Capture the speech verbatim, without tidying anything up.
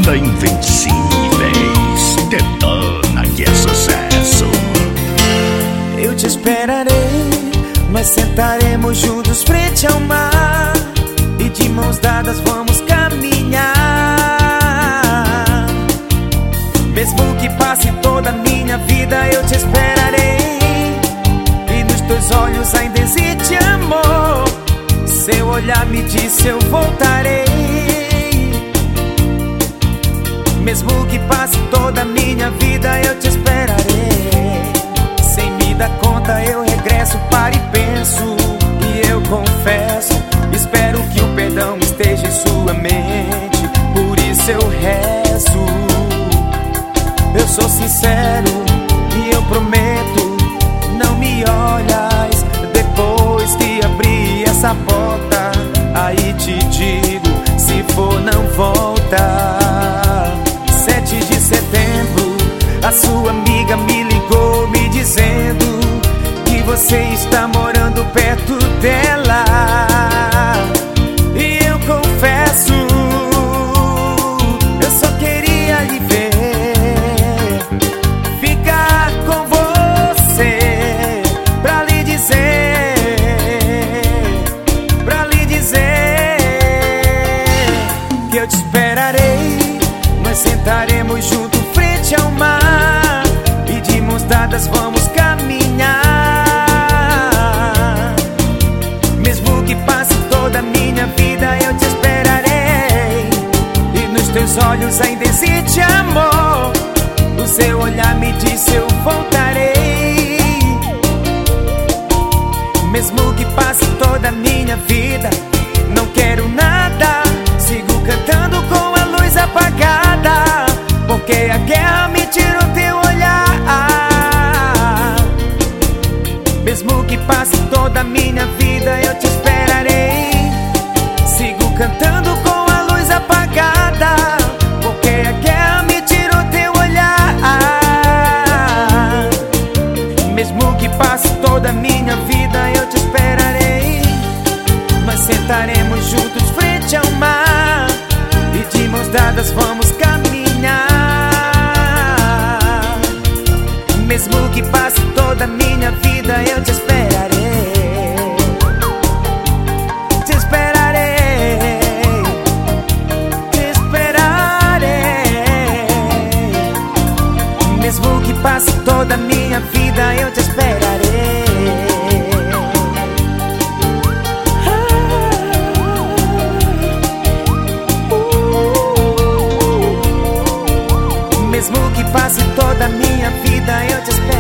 Banda Invencíveis, Detona que é sucesso. Eu te esperarei, nós sentaremos juntos frente ao mar e de mãos dadas vamos caminhar. Mesmo que passe toda a minha vida, eu te esperarei, e nos teus olhos ainda existe amor. Seu olhar me disse eu voltarei. Mesmo que passe toda a minha vida, eu te esperarei. Sem me dar conta eu regresso, paro e penso, e eu confesso, espero que o perdão esteja em sua mente, por isso eu rezo. Eu sou sincero e eu prometo, não me olhas depois que abri essa porta. Aí te digo, se for não volta. Sete de setembro, a sua amiga me ligou me dizendo que você está morando perto dela. E eu confesso, eu só queria lhe ver, ficar com você, pra lhe dizer, pra lhe dizer que eu te esperarei. Nós sentaremos junto frente ao mar e de mãos dadas vamos caminhar. Mesmo que passe toda a minha vida, eu te esperarei, e nos teus olhos ainda existe amor. O seu olhar me disse eu voltarei. Mesmo que passe toda a minha vida, não quero nada, sigo cantando com a luz apagada, porque a guerra me tirou teu olhar. Mesmo que passe toda a minha vida, eu te esperarei, sigo cantando com a luz apagada, porque a guerra me tirou teu olhar. Mesmo que passe toda a minha vida, eu te esperarei. Nós sentaremos juntos frente ao mar e de mãos dadas vamos caminhar. Mesmo que passe toda a minha vida, eu te esperarei. Te esperarei, te esperarei. Mesmo que passe toda a minha vida, eu te esperarei. Mesmo que passe toda a minha vida, eu te espero.